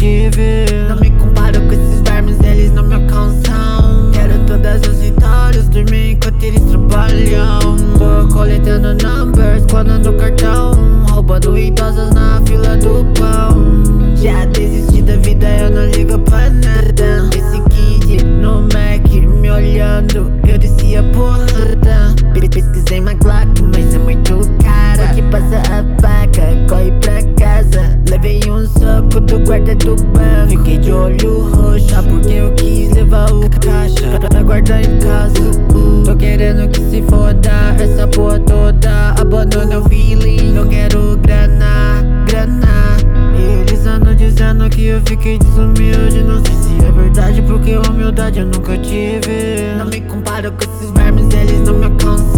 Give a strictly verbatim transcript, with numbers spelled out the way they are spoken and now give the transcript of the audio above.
tive. Não me comparo com esses vermes, eles não me alcançam. Quero todas as vitórias, dormir enquanto eles trabalham. Tô coletando numbers, clonando cartão, roubando idosas na fila do pão. Já desisti da vida, eu não ligo pra nada. Esse kid no Mac me olhando, eu desci a porrada. Pesquisei uma Glock, mas é muito cara. O que passa a faca, corre pra casa. Levei um soco do guarda do banco. Fiquei de olho roxo, porque eu quis levar o caixa pra guardar em casa. Tô querendo que se foda essa porra toda. Abandona o feeling, eu quero grana, grana. Eles andam dizendo que eu fiquei desumilde. Não sei se é verdade, porque humildade eu nunca tive. Não me comparo com esses vermes, eles não me alcançam.